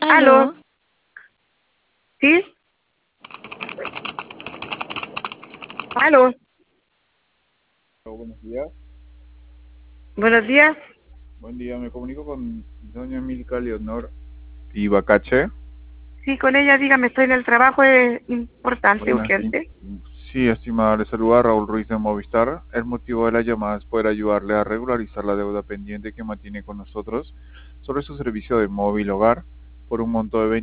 Aló. ¿Aló? ¿Sí? ¿Aló? Buenos días. Buenos días. Buen día, me comunico con doña Milka Leonor Ibacache. Sí, con ella, dígame, estoy en el trabajo, es importante, Buenas, sí. urgente. Sí, estimada, le saluda Raúl Ruiz de Movistar. El motivo de la llamada es poder ayudarle a regularizar la deuda pendiente que mantiene con nosotros sobre su servicio de móvil hogar por un monto de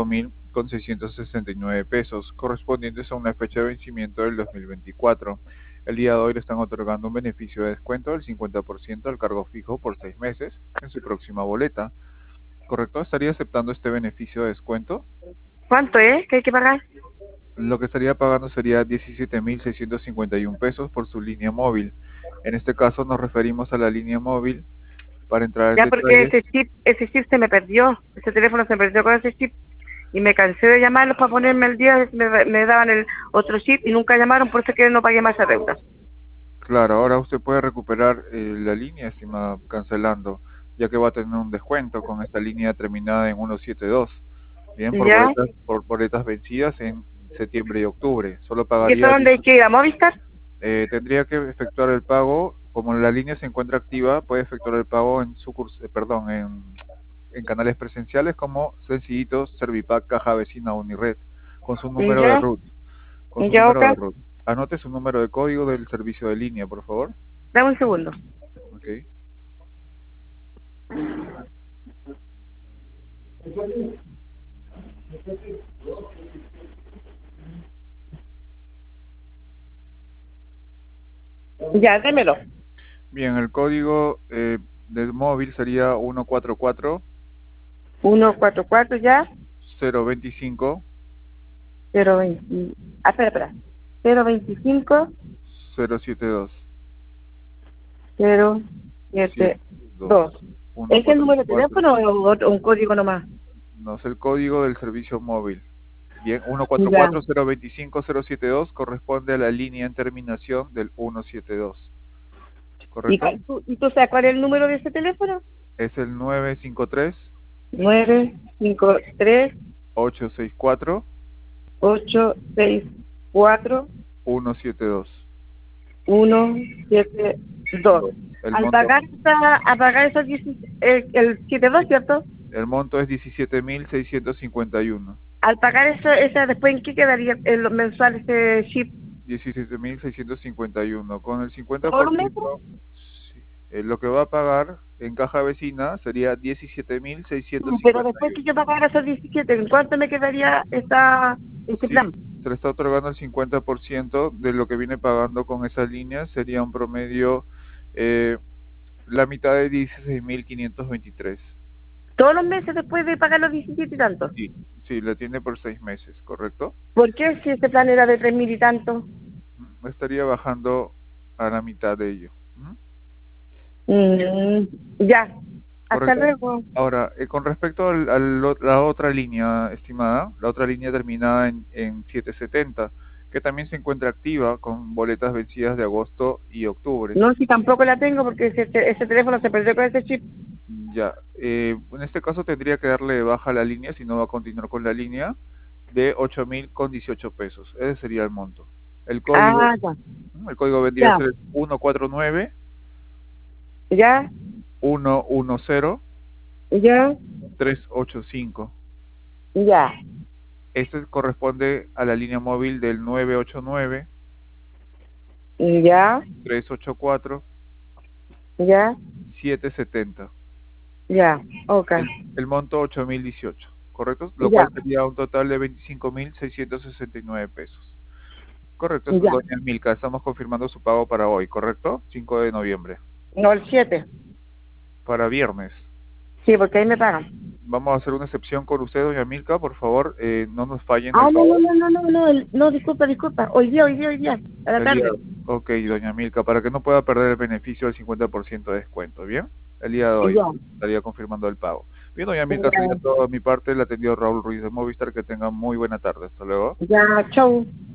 25.669 pesos, correspondientes a una fecha de vencimiento del 2024. El día de hoy le están otorgando un beneficio de descuento del 50% al cargo fijo por 6 meses en su próxima boleta. ¿Correcto? ¿Estaría aceptando este beneficio de descuento? ¿Cuánto es que hay que pagar? Lo que estaría pagando sería 17.651 pesos por su línea móvil. En este caso nos referimos a la línea móvil. Para entrar en Ya porque detalles, ese chip se me perdió, ese teléfono se me perdió con ese chip y me cansé de llamarlos para ponerme al día, me daban el otro chip y nunca llamaron, por eso que no pagué más esa deuda. claro, ahora usted puede recuperar la línea, estimada, cancelando, ya que va a tener un descuento con esta línea terminada en 172. Bien, ¿Ya? por boletas vencidas en septiembre y octubre. Solo ¿Y eso pagaría dónde hay que ir? ¿A Movistar? tendría que efectuar el pago, como la línea se encuentra activa, puede efectuar el pago en perdón, en canales presenciales como Sencillito, Servipack, Caja Vecina, Unired, con su número de ¿Ya? RUT, con su ¿Ya, número de Oca? RUT. Anote su número de código del servicio de línea, por favor. Dame un segundo. Ok. Ya, démelo. Bien, el código del móvil sería 144 144 ya. 025 020. Ah, espera. 025 072 72 072. ¿Es el número de 144. teléfono o un código nomás? No es el código del servicio móvil. Bien, Ya. 144-025-072 corresponde a la línea en terminación del 172. ¿Y, ¿Correcto? y tú sabes cuál es el número de ese teléfono? Es el 953 953-864-172. 864 172. El Al monto, pagar a pagar esos el 72, ¿cierto? el monto es 17.651. Al pagar eso, esa después, ¿en qué quedaría el mensual ese chip? 17.651. Con el ¿Todos los meses? 50%, sí, lo que va a pagar en caja vecina sería Pero después 17.651. que yo pagara esos 17, ¿en cuánto me quedaría este Sí, plan? se le está otorgando el 50% de lo que viene pagando con esa línea, sería un promedio, eh, la mitad de 16.523. Todos los meses después de pagar los 17 y tantos. Sí, sí, la tiene por 6 meses, ¿correcto? ¿Por qué si este plan era de 3.000 y tanto? Estaría bajando a la mitad de ello. Mm, ya. Hasta ¿Correcto? luego. Ahora, con respecto la otra línea, estimada, la otra línea terminada en 770, que también se encuentra activa con boletas vencidas de agosto y octubre. No, si tampoco la tengo porque ese teléfono se perdió con ese chip. Ya, en este caso tendría que darle de baja la línea, si no va a continuar con la línea, de 8.018 pesos. Ese sería el monto. El código, Ah, ya. el código vendría a Ya. ser 149 Ya. 110 Ya. 385. Ya. Este corresponde a la línea móvil del 989 Ya. 384 Ya. 770. Ya. Ok. El monto 8.018, ¿correcto? Lo Ya. cual sería un total de 25.669 pesos. Correcto, Ya. doña Milka, estamos confirmando su pago para hoy, ¿correcto? 5 de noviembre. No, el 7. Para viernes. Sí, porque ahí me pagan. Vamos a hacer una excepción con usted, doña Milka, por favor, no nos fallen Ah, el no, pago. no, no, no, no, no, no, disculpa. Hoy día, a la El día, tarde. ok, doña Milka, para que no pueda perder el beneficio del 50% de descuento, ¿bien? El día de hoy Ya. estaría confirmando el pago. Bien, doña Milka, sería Ya. todo de mi parte, le atendió Raúl Ruiz de Movistar, que tenga muy buena tarde, hasta luego. Ya, chau.